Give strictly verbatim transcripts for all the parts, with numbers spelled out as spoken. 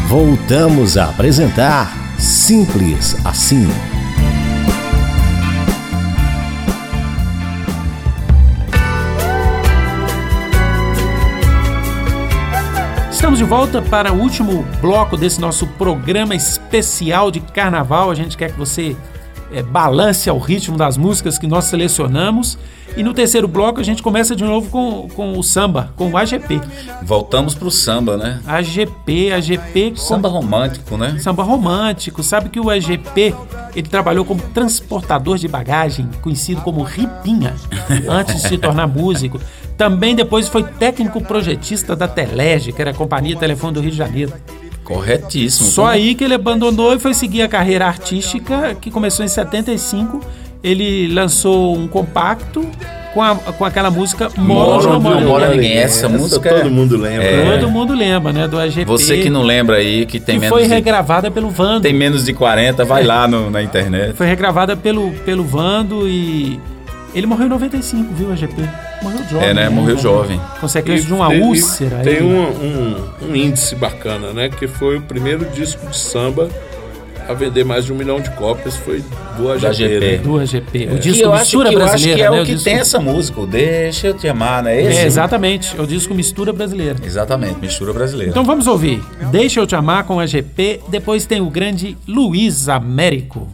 Voltamos a apresentar Simples Assim. Estamos de volta para o último bloco desse nosso programa especial de carnaval. A gente quer que você é, balance ao ritmo das músicas que nós selecionamos. E no terceiro bloco a gente começa de novo com, com o samba, com o A G P. Voltamos pro samba, né? A G P, A G P... Samba romântico, né? Samba romântico. Sabe que o A G P, ele trabalhou como transportador de bagagem, conhecido como Ripinha, antes de se tornar músico. Também depois foi técnico projetista da Telege, que era a Companhia Telefone do Rio de Janeiro. Corretíssimo. Só aí que ele abandonou e foi seguir a carreira artística, que começou em setenta e cinco. Ele lançou um compacto com, a, com aquela música Moro Não Moro, Moro Ninguém. Essa, essa música todo mundo lembra. É. Todo mundo lembra, né? Do A G P. Você que não lembra aí, que tem que menos foi de... regravada pelo Vando. Tem menos de quarenta, vai lá no, na internet. Foi regravada pelo, pelo Vando e... Ele morreu em noventa e cinco, viu, A G P? Morreu jovem. É, né? Morreu né? jovem. Consequência de uma tem, úlcera. Tem um, um, um índice bacana, né? Que foi o primeiro disco de samba a vender mais de um milhão de cópias, foi do A G P. A G P. Né? Do A G P. É. O disco eu Mistura acho que, Brasileira, eu acho que é né? o que o disco... tem essa música, o Deixa Eu Te Amar, não é esse? É, exatamente. É o disco Mistura Brasileira. Exatamente, Mistura Brasileira. Então vamos ouvir. Deixa Eu Te Amar com A G P. Depois tem o grande Luiz Américo.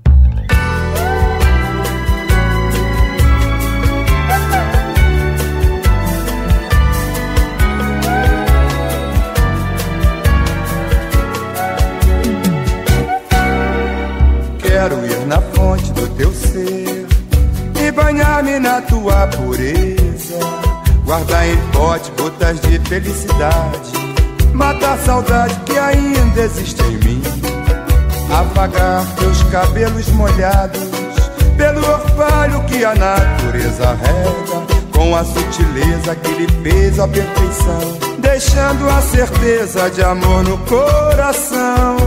Quero ir na fonte do teu ser e banhar-me na tua pureza, guardar em pote gotas de felicidade, matar a saudade que ainda existe em mim, apagar teus cabelos molhados pelo orvalho que a natureza rega, com a sutileza que lhe fez a perfeição, deixando a certeza de amor no coração.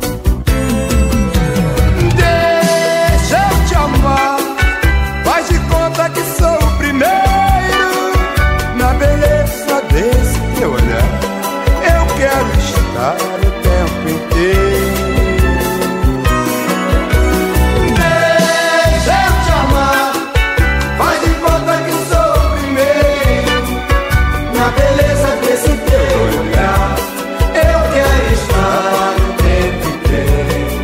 Faz de conta que sou o primeiro na beleza desse teu olhar. Eu quero estar o tempo inteiro. Deixa eu te amar. Faz de conta que sou o primeiro na beleza desse teu olhar. Eu quero estar o tempo inteiro.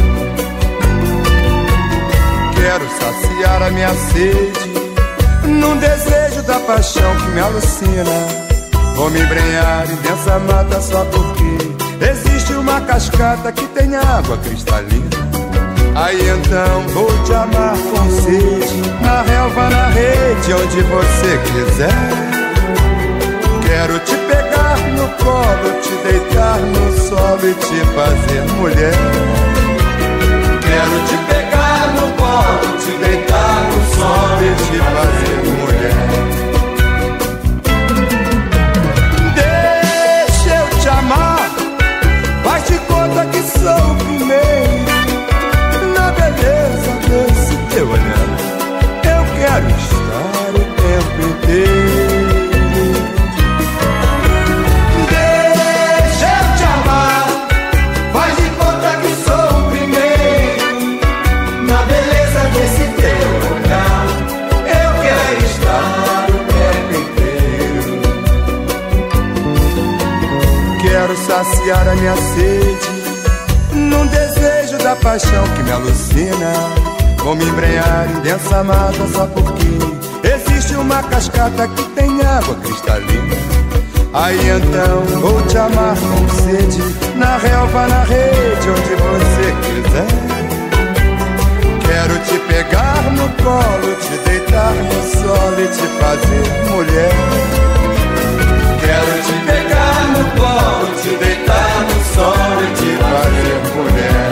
Quero saciar a minha sede num desejo da paixão que me alucina. Vou me embrenhar em densa mata só porque existe uma cascata que tem água cristalina. Aí então vou te amar com sede, na relva, na rede, onde você quiser. Quero te pegar no colo, te deitar no solo e te fazer mulher. Quero te pegar no colo, te deitar no sol e te fazer mulher. Deixa eu te amar, faz de conta que sou o primeiro na beleza desse teu olhar. Eu quero estar o tempo inteiro. Deixa eu te amar, faz de conta que sou o primeiro na beleza desse teu olhar. Eu quero estar o tempo inteiro. Quero saciar a minha sede num desejo da paixão que me alucina. Vou me embrenhar em densa mata só porque existe uma cascata que tem água cristalina. Aí então vou te amar com sede, na relva, na rede, onde você quiser. Quero te pegar no colo, te deitar no sol e te fazer mulher. Quero te pegar no colo, te deitar no sol e te fazer mulher.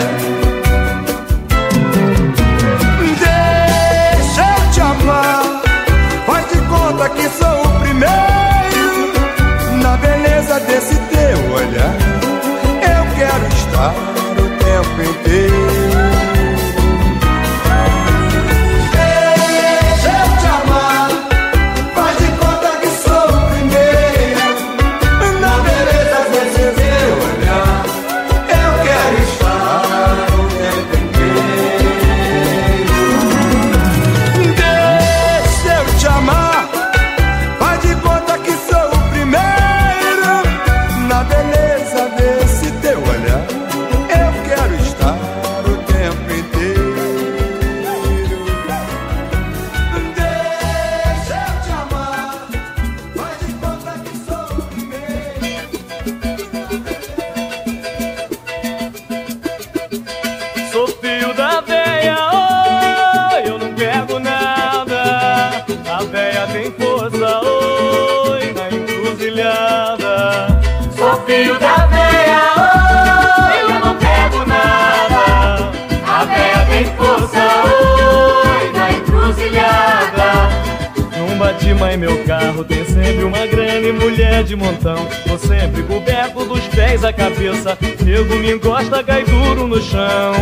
Deixa eu te amar, faz de conta que sou o primeiro na beleza desse teu olhar. Eu quero estar o tempo inteiro. Beleza encruzilhada. Sou filho da veia, oi, eu não pego nada. A veia tem força, oi, na encruzilhada. Num Batima em meu carro tem sempre uma grande mulher de montão. Tô sempre coberto dos pés à cabeça, nego me encosta, cai duro no chão.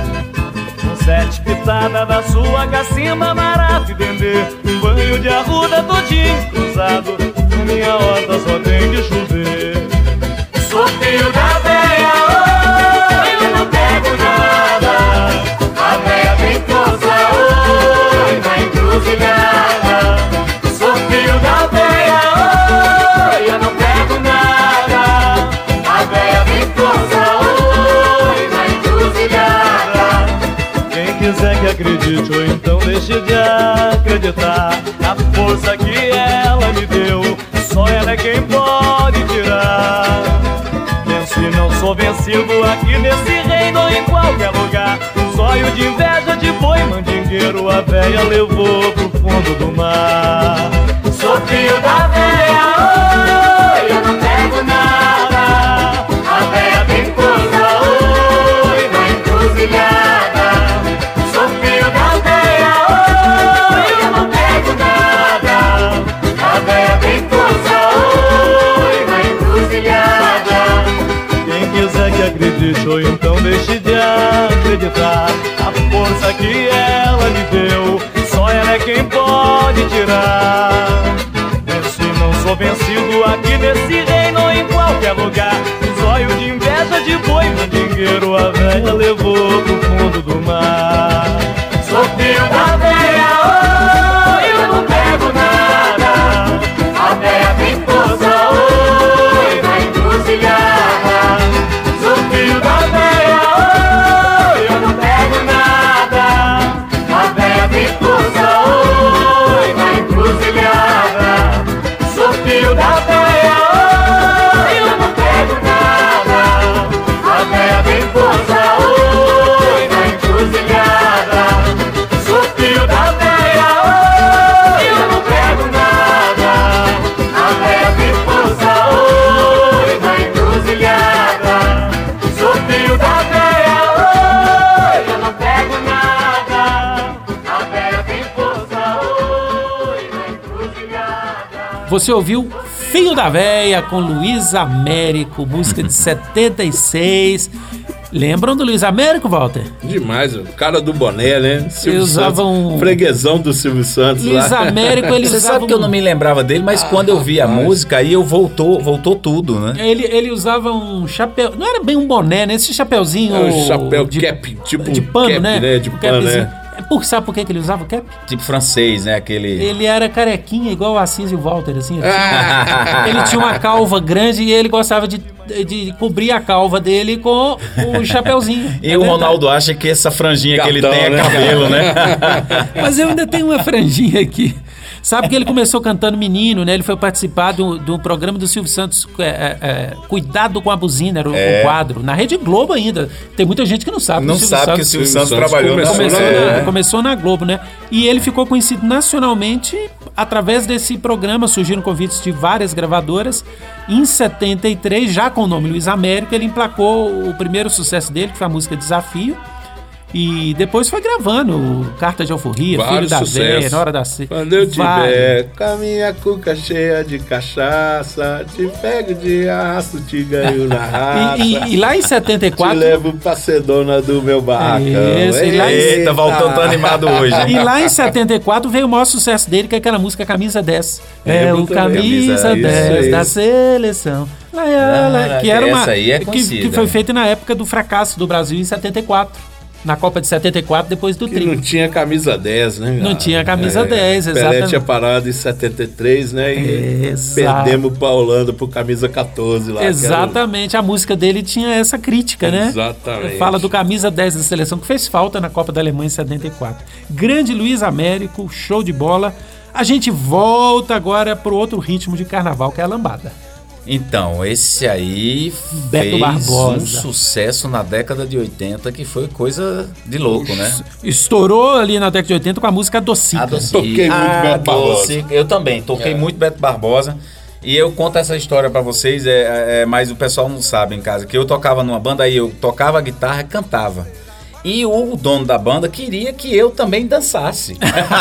Com sete pitadas da sua cacimba, marafo e dendê, um banho de arruda todinho cruzado, na minha horta só tem de chover. Sou filho da veia, oi, eu não pego nada. A veia tem força, oi, na encruzilhada. Sou filho da veia, oi, eu não pego nada. A veia tem força, oi, na encruzilhada. Quem quiser que acredite ou então deixe de acreditar na força que ela me deu, só ela é quem pode tirar. Penso e não sou vencido aqui nesse reino ou em qualquer lugar. Um zóio de inveja de boi mandingueiro a véia levou pro fundo do mar. Sou filho da véia, oi, eu não pego nada. A véia tem força, oi, na encruzilhada. Sou filho da véia, oi, eu não pego nada. A véia tem força, oi, na encruzilhada. Quem quiser que acredite ou então deixe de acreditar, a força que ela me deu, só ela é quem pode tirar. Se não sou vencido aqui nesse reino ou em qualquer lugar, um zóio de inveja de boi mandingueiro a velha levou pro fundo do mar. Sou filho da veia, oi, eu não pego nada. A veia tem força, oi, na encruzilhada. Sou filho da veia, oi, eu não pego nada. A veia tem força, oi, na encruzilhada. Sou filho da veia, oi, eu não pego nada. A veia tem força, oi, na encruzilhada. Sou filho da veia, oi, eu não pego nada. A veia tem força, oi, na encruzilhada. Sou filho da veia, oi, eu não pego nada. A veia tem força, oi, na encruzilhada. Você ouviu Filho da Véia com Luiz Américo, música de setenta e seis. Lembram do Luiz Américo, Walter? Demais, o cara do boné, né? Silvio usava Santos, um- freguesão do Silvio Santos Luiz lá. Américo, ele Você usava sabe que eu não um- me lembrava dele, mas quando eu vi a música, aí eu voltou, voltou tudo, né? Ele, ele usava um chapéu, não era bem um boné, né? Esse chapéuzinho É um chapéu de, cap, tipo de um pano, cap, né? né? De Um pano, capzinho. né? É por, sabe por que que ele usava o cap? Tipo francês, né? Aquele... Ele era carequinha, igual o Assis e o Walter, assim. Ele Ah. tinha, ele tinha uma calva grande e ele gostava de, de cobrir a calva dele com o chapéuzinho. E É o verdade. Ronaldo acha que essa franjinha que ele Gatão, tem é né? cabelo, né? Mas eu ainda tenho uma franjinha aqui. Sabe que ele começou cantando menino, né? Ele foi participar do, do programa do Silvio Santos, é, é, é, Cuidado com a Buzina, era o, É. o quadro. Na Rede Globo ainda. Tem muita gente que não sabe. Não o Silvio sabe que o Santos Silvio Silvio Santos Santos trabalhou começou nessa começou, É. na, começou na Globo, né? E ele ficou conhecido nacionalmente através desse programa. Surgiram convites de várias gravadoras. Em setenta e três, já com o nome Luiz Américo, ele emplacou o primeiro sucesso dele, que foi a música Desafio. E depois foi gravando Carta de Alforria, Filho Vários da sucessos. Véia, Na Hora da Ce... Quando eu Vários. tiver com a minha cuca cheia de cachaça, te pego de aço, te ganho na raça. E, e- e lá em setenta e Te quatro... levo pra ser dona do meu barracão. Isso, e lá em- Eita, voltando tão animado hoje. E lá em setenta e quatro veio o maior sucesso dele, que é aquela música Camisa dez. É Lembro o também. Camisa Camisa, dez isso, da isso. seleção. Lá, lá, lá, Ah, que era uma essa aí é que, conhecida. que foi feita na época do fracasso do Brasil em setenta e quatro. Na Copa de setenta e quatro, depois do Que tri. não tinha camisa dez, né? Não cara? tinha camisa dez, Pelé exatamente. tinha parado em setenta e três, né? E Exato. perdemos pra Holanda por camisa catorze lá. Exatamente, a música dele tinha essa crítica, né? Exatamente. Fala do camisa dez da seleção, que fez falta na Copa da Alemanha em setenta e quatro. Grande Luiz Américo, show de bola. A gente volta agora pro outro ritmo de carnaval, que é a lambada. Então, esse aí Beto fez Barbosa. um sucesso na década de oitenta que foi coisa de louco, né? Estourou ali na década de oitenta com a música Adocica. Adocica. Toquei muito Ah, Beto Barbosa. Adocica. Eu também, toquei É. muito Beto Barbosa. E eu conto essa história pra vocês, é, é, mas o pessoal não sabe em casa, que eu tocava numa banda, aí eu tocava a guitarra e cantava. E o dono da banda queria que eu também dançasse.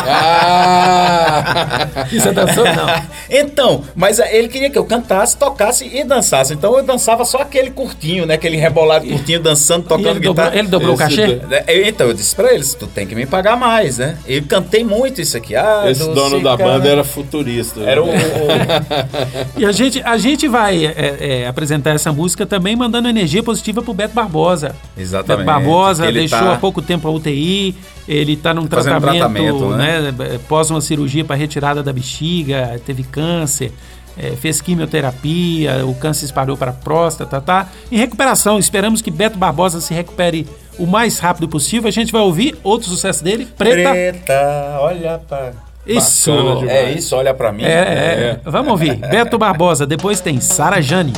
Ah! E você dançou? Não. Então, mas ele queria que eu cantasse, tocasse e dançasse. Então eu dançava só aquele curtinho, né? Aquele rebolado curtinho, dançando, tocando ele guitarra. Dobrou, ele dobrou Esse o cachê? do... Eu, então eu disse pra eles, tu tem que me pagar mais, né? Eu cantei muito isso aqui. Ah, Esse dono da banda era futurista. Era o... o... E a gente, a gente vai é, é, apresentar essa música também mandando energia positiva pro Beto Barbosa. Exatamente. Beto Barbosa Ele deixou tá... há pouco tempo a U T I, ele está num Fazendo tratamento, tratamento, né? né, pós uma cirurgia para retirada da bexiga, teve câncer, é, fez quimioterapia, o câncer espalhou para a próstata, tá? Em recuperação, esperamos que Beto Barbosa se recupere o mais rápido possível. A gente vai ouvir outro sucesso dele, Preta. Preta, olha pra... Isso. É isso, olha pra mim. É, é. é. Vamos ouvir. Beto Barbosa, depois tem Sara Jane.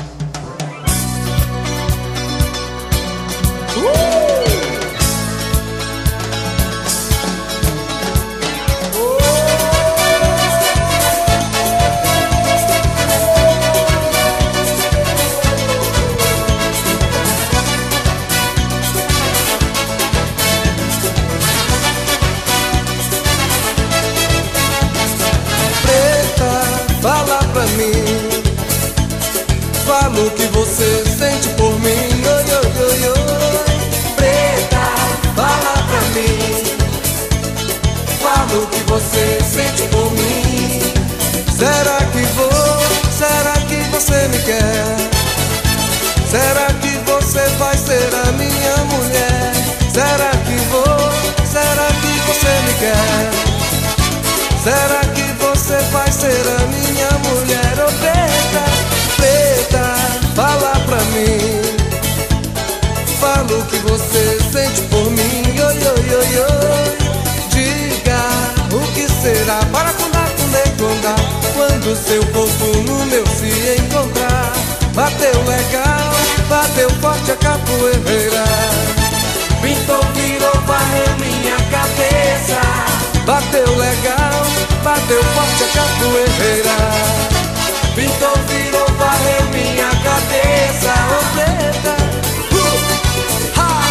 O que você sente por mim, oi, oi, oi, oi. Preta, fala pra mim. Fala o que você sente por mim. Será que vou, será que você me quer? Será que você vai ser a minha mulher? Será que vou, será que você me quer? Será que você vai ser a minha mulher? Oh, preta, preta, fala pra mim. Fala o que você sente por mim, oi, oi, oi, oi. Diga o que será para condar, condar, condar, quando seu corpo no meu se encontrar. Bateu legal, bateu forte a capoeira. Pintou, virou, varreu minha cabeça. Bateu legal, bateu forte a capoeira. Pintou, virou, varreu minha cabeça. Oh, preta, uh, ha.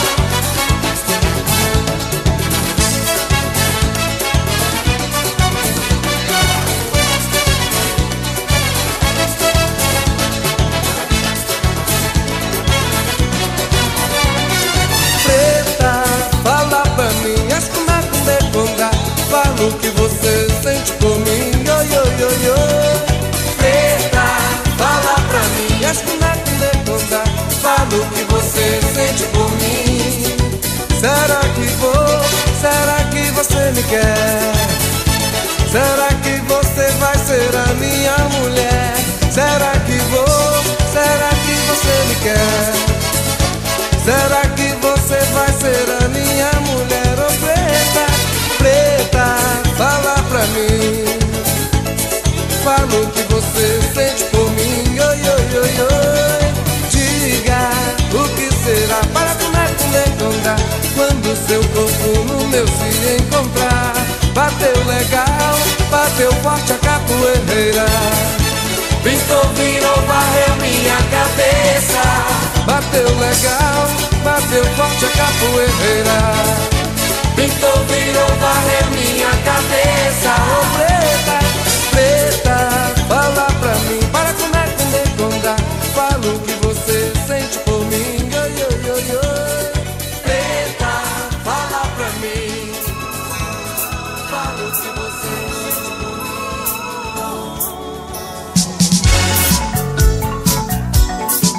Preta, fala pra mim, esconder, esconder, contar. Fala o que você sente por mim, oi, oi, oi, oi. Preta, fala pra mim, esconder, esconder, contar. Fala o que você sente por mim. Será que vou, será que você me quer? Será que você vai ser a minha mulher? Será que vou, será que você me quer? Será que você vai ser a minha mulher? Oh, preta, preta, fala pra mim. Fala o que você sente por mim, oi, oi, oi, oi. Diga o que será para comer, comer, contar, quando seu corpo no meu se encontrar. Bateu legal, bateu forte a capoeira. Pintou, virou, varreu minha cabeça. Bateu legal, bateu forte a capoeira. Pintou, virou, varreu minha cabeça. Oh, preta, preta, fala pra mim, para comer, comer, contar. Fala o que você sente por mim, oi, oi, oi, oi. Preta, fala pra mim. Fala o que você sente por mim.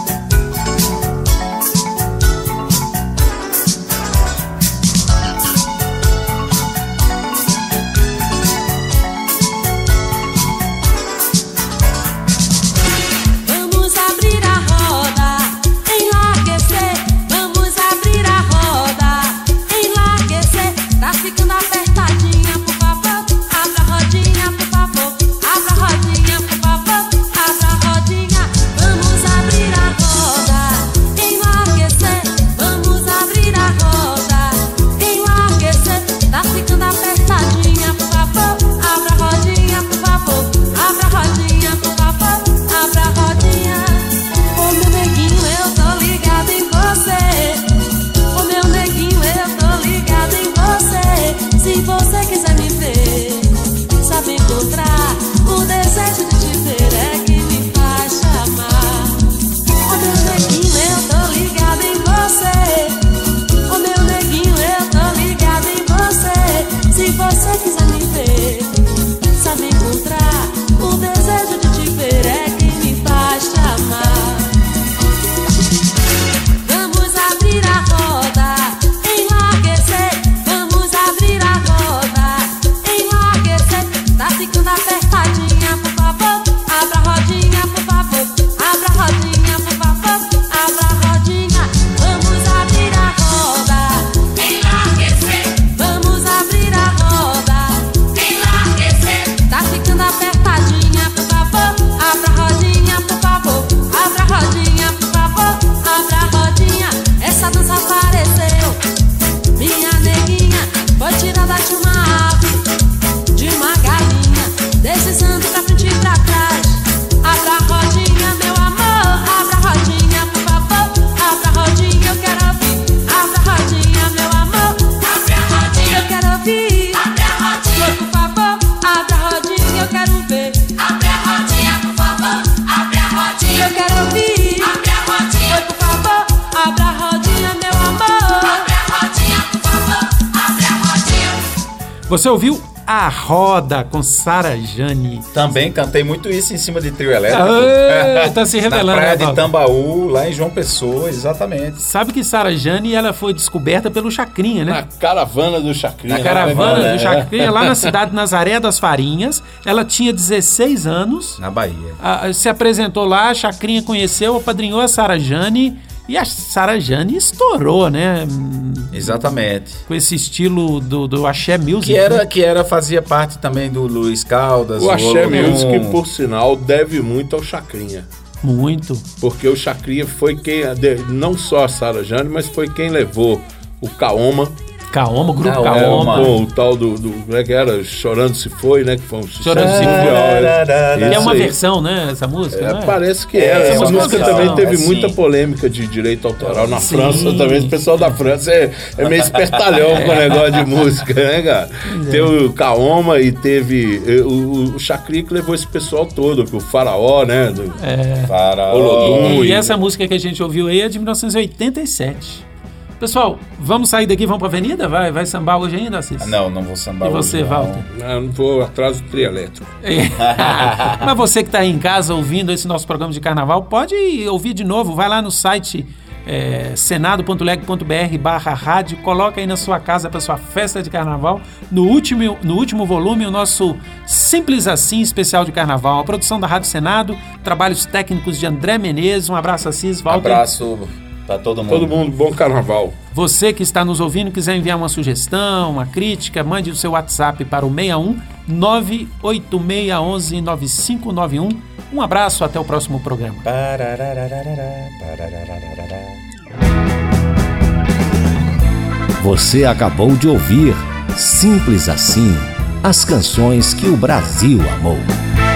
Você ouviu A Roda com Sara Jane. Também cantei muito isso em cima de trio elétrico. Ah, tá se revelando. Na praia né, de Paulo? Tambaú, lá em João Pessoa, exatamente. Sabe que Sara Jane, ela foi descoberta pelo Chacrinha, né? Na caravana do Chacrinha. Na caravana né? do Chacrinha, lá na cidade de Nazaré das Farinhas. Ela tinha dezesseis anos. Na Bahia. A- se apresentou lá, a Chacrinha conheceu, apadrinhou a Sara Jane. E a Sara Jane estourou, né? Hum, Exatamente. Com esse estilo do, do axé music. Que era, né? que era, fazia parte também do Luiz Caldas. O Axé Olodum. Music, por sinal, deve muito ao Chacrinha. Muito. Porque o Chacrinha foi quem, não só a Sara Jane, mas foi quem levou o Kaoma. Kaoma, o grupo Kaoma. Kaoma. Com o tal do, do. Como é que era? Chorando Se Foi, né? Que foi um sucesso Chorando Se Foi. mundial. Que é Isso uma aí. versão, né? Essa música, É, né? parece que É, era. Essa uma música versão, também teve é, sim. muita polêmica de direito autoral na Sim. França também. O pessoal da França é, é meio espertalhão com o negócio de música, né, cara? Teve o Kaoma e teve eh, o, o Chacrinha que levou esse pessoal todo, que o Faraó, né? do- É. Faraó. Olodum. E essa música que a gente ouviu aí é de mil novecentos e oitenta e sete. Pessoal, vamos sair daqui, vamos pra avenida? Vai, vai sambar hoje ainda, Assis? Não, não vou sambar E você, hoje, não. Walter? Ah, não vou atrás do trio elétrico. Mas você que está aí em casa ouvindo esse nosso programa de carnaval, pode ouvir de novo. Vai lá no site é, senado ponto leg ponto br barra rádio, coloca aí na sua casa para sua festa de carnaval. No último, no último volume, o nosso Simples Assim especial de carnaval. A produção da Rádio Senado, trabalhos técnicos de André Menezes. Um abraço, Assis, Walter. Abraço pra todo mundo. Todo mundo, bom carnaval. Você que está nos ouvindo, quiser enviar uma sugestão, uma crítica, mande o seu WhatsApp para o seis um nove oito seis um um nove cinco nove um. Um abraço, até o próximo programa. Você acabou de ouvir Simples Assim, as canções que o Brasil amou.